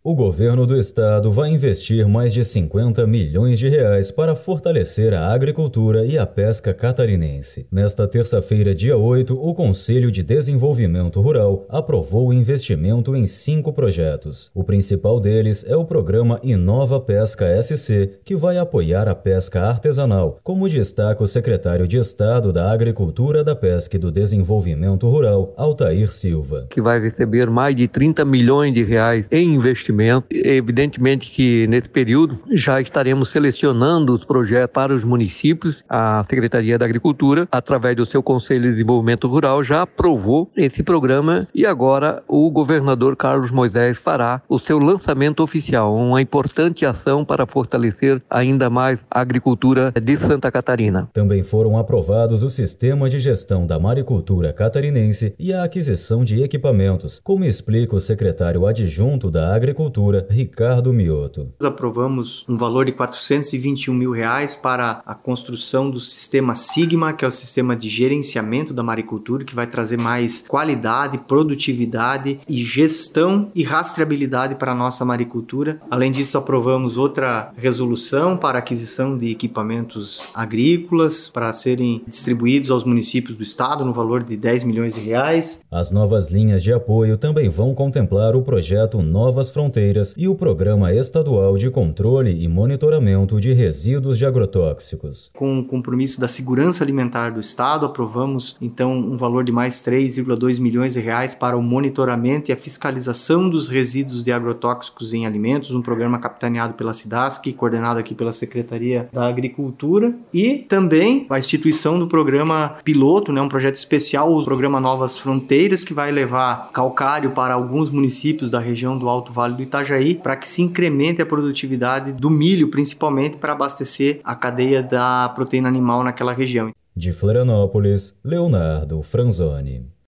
O governo do estado vai investir mais de 50 milhões de reais para fortalecer a agricultura e a pesca catarinense. Nesta terça-feira, dia 8, o Conselho de Desenvolvimento Rural aprovou o investimento em 5 projetos. O principal deles é o programa Inova Pesca SC, que vai apoiar a pesca artesanal, como destaca o secretário de Estado da Agricultura, da Pesca e do Desenvolvimento Rural, Altair Silva. Que vai receber mais de 30 milhões de reais em investimento. Evidentemente que nesse período já estaremos selecionando os projetos para os municípios. A Secretaria da Agricultura, através do seu Conselho de Desenvolvimento Rural, já aprovou esse programa e agora o governador Carlos Moisés fará o seu lançamento oficial, uma importante ação para fortalecer ainda mais a agricultura de Santa Catarina. Também foram aprovados o Sistema de Gestão da Maricultura Catarinense e a aquisição de equipamentos, como explica o secretário adjunto da Agricultura, Ricardo Mioto. Aprovamos um valor de R$421 mil para a construção do sistema Sigma, que é o sistema de gerenciamento da maricultura, que vai trazer mais qualidade, produtividade e gestão e rastreabilidade para a nossa maricultura. Além disso, aprovamos outra resolução para a aquisição de equipamentos agrícolas para serem distribuídos aos municípios do estado no valor de R$10 milhões. As novas linhas de apoio também vão contemplar o projeto Novas Fronteiras e o Programa Estadual de Controle e Monitoramento de Resíduos de Agrotóxicos. Com o compromisso da segurança alimentar do Estado, aprovamos então um valor de mais R$3,2 milhões para o monitoramento e a fiscalização dos resíduos de agrotóxicos em alimentos, um programa capitaneado pela SIDASC, coordenado aqui pela Secretaria da Agricultura, e também a instituição do programa piloto, um projeto especial, o programa Novas Fronteiras, que vai levar calcário para alguns municípios da região do Alto Vale do Itajaí, para que se incremente a produtividade do milho, principalmente para abastecer a cadeia da proteína animal naquela região. De Florianópolis, Leonardo Franzoni.